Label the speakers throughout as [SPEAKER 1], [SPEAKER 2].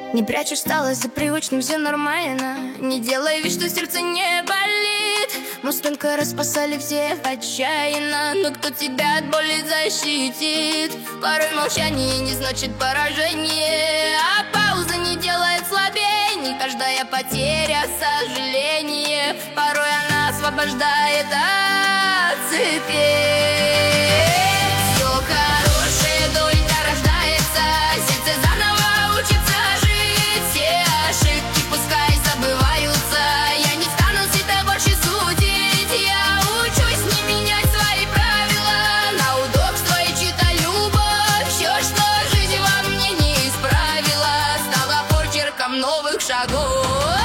[SPEAKER 1] Не прячь усталость за привычным, все нормально. Не делай вид, что сердце не болит. Мы столько раз спасали всех отчаянно, но кто тебя от боли защитит? Порой молчание не значит поражение, а пауза не делает слабее. Не каждая потеря сожаление, порой она освобождает от цепей. Все хорошее только рождается, сердце заново учится жить. Все ошибки пускай забываются, я не стану себя больше судить. Я учусь не менять свои правила на удобство и чью-то любовь. Все, что жизнь во мне не исправила, стало почерком новых шагов.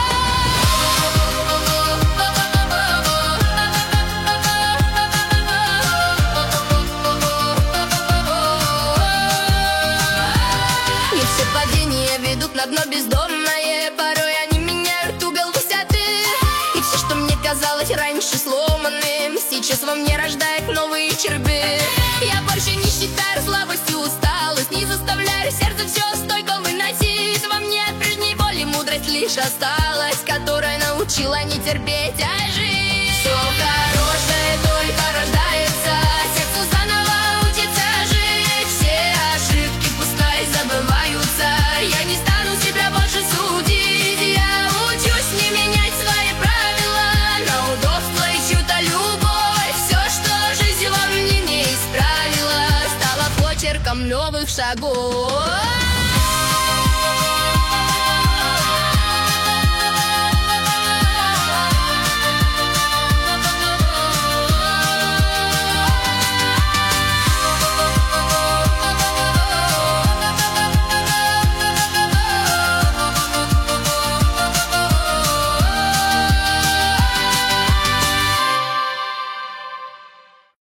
[SPEAKER 1] Ведут на дно бездомное, порой они меняют угол высоты. И все, что мне казалось раньше сломанным, сейчас во мне рождает новые черты. Я больше не считаю слабостью усталость, не заставляю сердце все стойко выносить. Во мне от прежней боли мудрость лишь осталась, которая научила не терпеть, а жить. Все хорошее только рождается, сердцу заново учится жить. Все ошибки пускай забываются, я не стану себя больше судить. Я учусь не менять свои правила на удобство и чью-то любовь. Все, что жизнь во мне не исправила, стало почерком новых шагов.